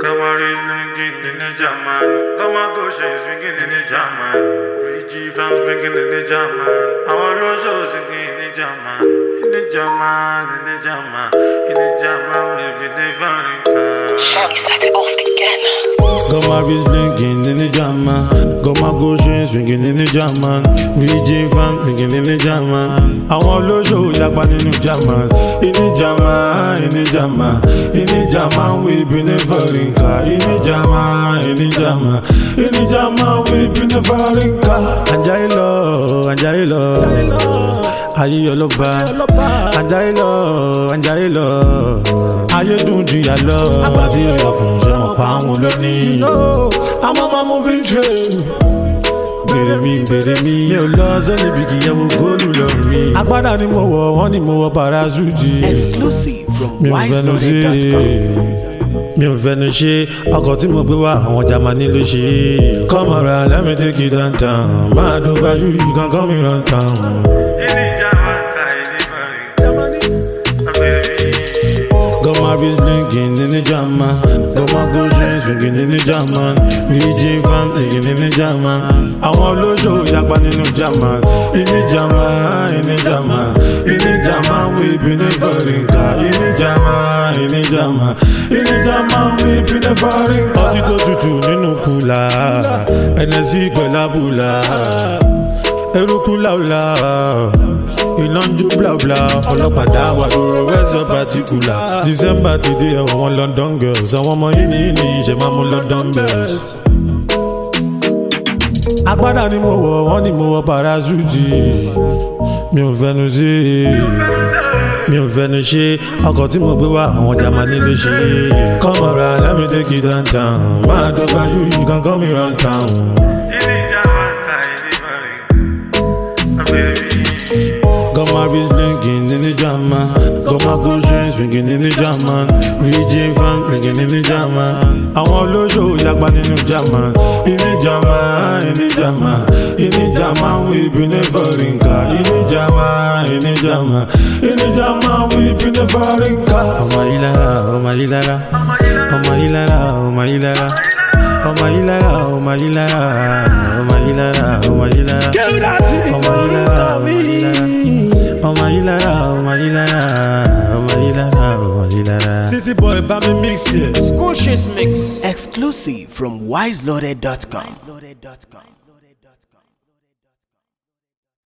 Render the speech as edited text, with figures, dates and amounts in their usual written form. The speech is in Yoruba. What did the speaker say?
Cameras blinking in the German. Kamagoshi swinging in the German. Richie fans blinking in the German. Our Rosso singing in the German. In the German, in the German. In the German, we be never. Shall set it off again? Cameras blinking in the German. Kamagoshi swinging in the German. Richie fans blinking in the German. Our Rosso yakban in the German. In the German, in the German. In the German, we be never. In the Jama, in the Jama, in the Jama, we be never rinka. Anjailo, aye yoloba. Anjailo, aye dunji yalo. Abati yokun jamo pa won loni. I'm on my moving train. Bere mi, mi ò lọ sẹ́ni bí kì í yẹ wo góòlù lọ́rùn mi. Agbádá ni mo wọ̀, wọ́n ni mo wọ̀ parasuti. Exclusive from wiselawyer.com. Mi ò fẹ́nu ṣe ọkọ̀ tí mo gbé wá àwọn Jámánì ló ṣe. Come around, let me take you downtown. Máa dùn fájú yìí kan kọ́ mi run town. Gomaris blinking in the German. Gomagoshi swinging in the German. VJ fans singing in the German. Àwọn olóṣò yapa nínú German. In the German, in the German. In the German, we be never rinka. In the German, in the German. In the German, we be never rinka. Ọtí tó tutù nínú kùlà. Ẹnẹ́sì pẹ̀lú àbúlà. Eruku laula. Ìlànjú blabla. Ọlọ́pàá wà lórí wẹ́sọ̀ particular. December today àwọn London girls. Àwọn ọmọ yìí ní ìṣe máa mú London bells. Agbádá ni mo wọ̀, wọ́n ni mo wọ̀ parasuti. Mi ò fẹ́nu sí, mi ò fẹ́nu ṣe ọkọ̀ tí mo gbé wá àwọn Jámánì ló ṣe. Come around, let me take you downtown. Máa dùn fájú yìí kan kọ́ mi run town. Gomaris blinking in the German. Gomagoshi swinging in the German. VJ fans blinking in the German. Àwọn olóṣò yakban nínú German. In the German, in the German. In the German, we be never rinka. In the German, in the German. In the German, we be never rinka. Ọmọ Ìlara, ọmọ Ìlara. Ọmọ Ìlara, ọmọ Ìlara. Ọmọ Ìlara, ọmọ Ìlara. Ọmọ Ìlara, ọmọ Ìlara. Ọmọ Ìlara, ọmọ Ìlara. Ọmọ Ìlara, ọmọ Ìlara. Ọmọ Ìlara, ọmọ Ìlara. City boy, bá mi mix here. Scotia's mix. Exclusive from wiselawyer.com.